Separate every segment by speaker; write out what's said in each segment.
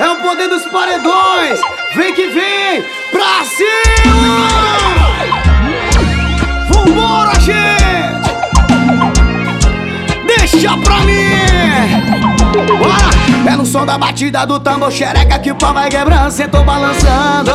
Speaker 1: É o poder dos paredões. Vem que vem, pra cima! Vambora, gente! Deixa pra mim! Bora! É no som da batida do tambor xereca que o pau vai quebrando, cê tô balançando.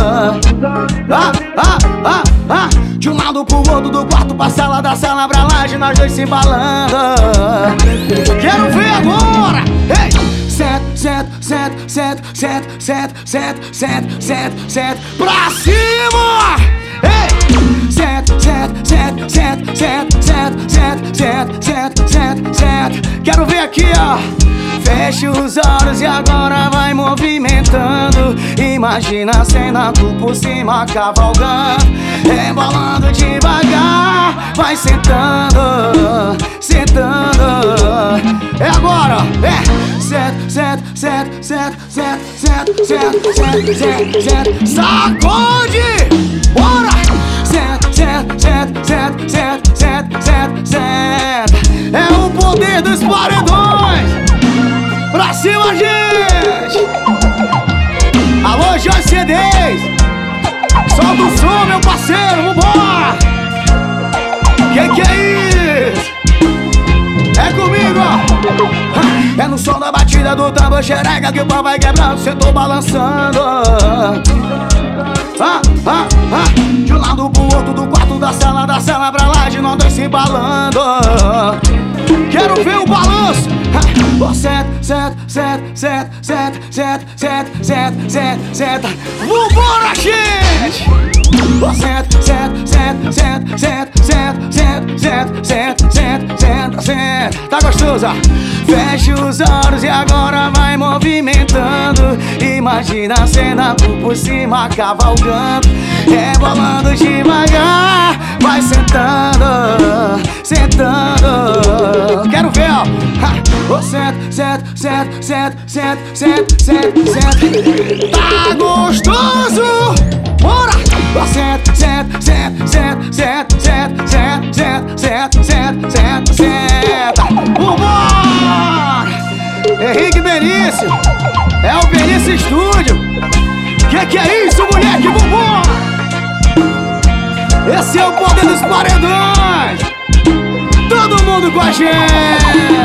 Speaker 1: De um lado pro outro, do quarto pra sala, da sala pra laje, nós dois se embalando. Quero ver agora! Ei! Senta, senta, senta, senta, senta, senta, senta, senta, senta, senta, pra cima! Ei! Senta, senta, senta, senta, senta, senta, senta, senta, senta, senta, senta. Quero ver aqui, ó. Fecha os olhos e agora vai movimentando. Imagina a cena, tu por cima cavalgando, rebolando devagar. Vai sentando, sentando. É agora, é. Senta, senta, senta, senta, senta, senta, senta, senta, senta. Sacode! Bora! Senta, senta, senta, senta, senta, senta, senta, senta. É o poder dos paredões. Pra cima, gente! Alô, Jorge CDs! Solta o som, meu parceiro, vambora! Que é isso? É comigo, ó! É no som da batida do tambor xereca que o pau vai quebrando, cê tô balançando. De um lado pro outro, do quarto da sala pra lá, de nós dois se embalando. Quero ver o balanço! Senta, senta, senta, senta, senta, senta, senta, senta, senta, senta. Vambora, gente! Senta, senta, senta, senta, senta, senta, senta, senta, senta, senta, senta, senta. Tá gostoso, ó? Fecha os olhos e agora vai movimentando. Imagina a cena, tu por cima cavalgando, rebolando devagar. Vai sentando, sentando. Quero ver, ó. Senta, senta, senta, senta, senta, senta, senta, senta. Tá gostoso? Bora! Senta, senta, senta, senta, senta, senta, senta, senta, senta, senta, senta. Vambora! Henrique Benício, é o Benício Estúdio. Que é isso, moleque? Vambora! Esse é o poder dos paredões. Todo mundo com a gente.